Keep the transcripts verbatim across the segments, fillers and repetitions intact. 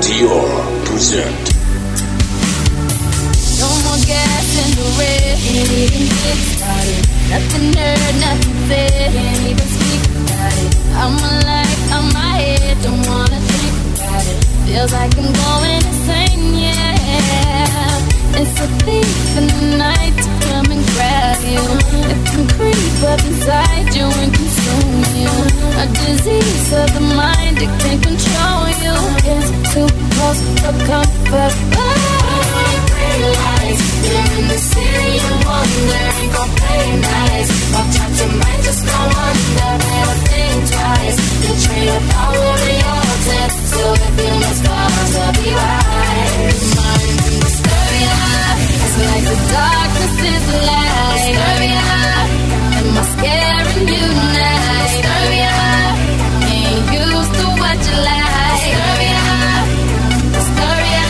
Dior present. No more gas in the red, can't even get started. Nothing heard, nothing said, can't even speak about it. I'm alive, on my head, don't wanna think about it. Feels like I'm going insane, yeah. It's a thief in the night to come and grab you. It can creep up inside you and consume you. A disease of the mind, it can control you. It's too close for comfort. Lights, you're in the city of wonder, ain't gon' play nice. Watch out, you might just go under. Never think twice. You trade up all over your test. So if you miss cars, I'll be right. Mind in hysteria, it's like the darkness is the light. Hysteria, am I scaring you tonight? Hysteria, ain't used to what you like. Hysteria, hysteria.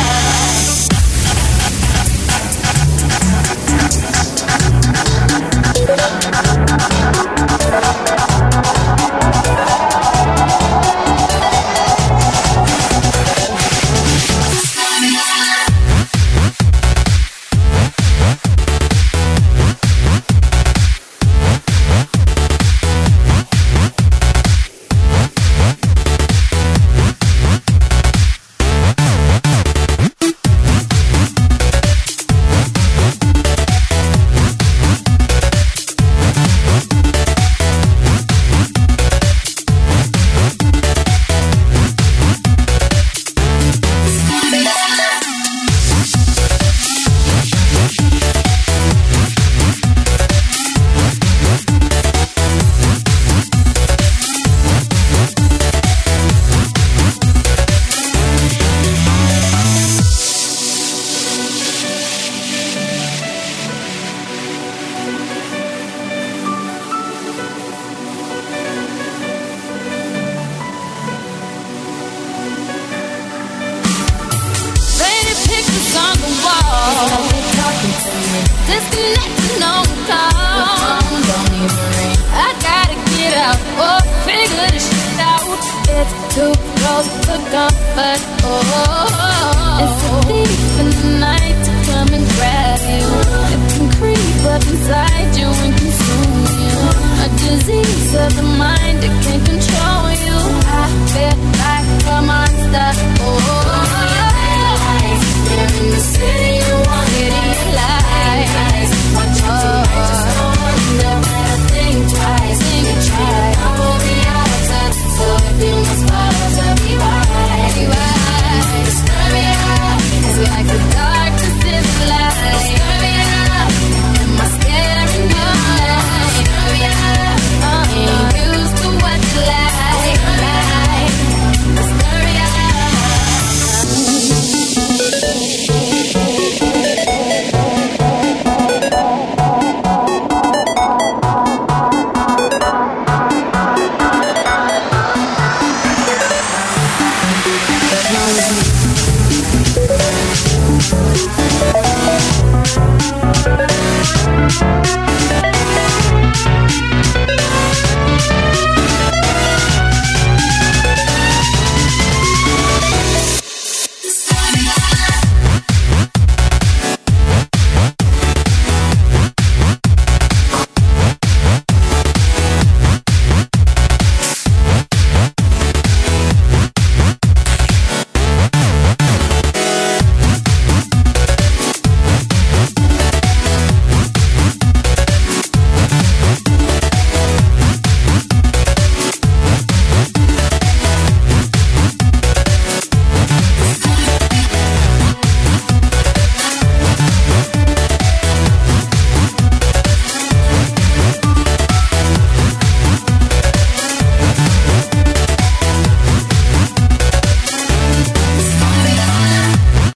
Disconnecting on the call. Don't even ring. I gotta get out. Oh, figure this shit out. It's too close to comfort. Oh, it's a thief in the night to come and grab you. It can creep up inside you and consume you. A disease of the mind, it can control you. I feel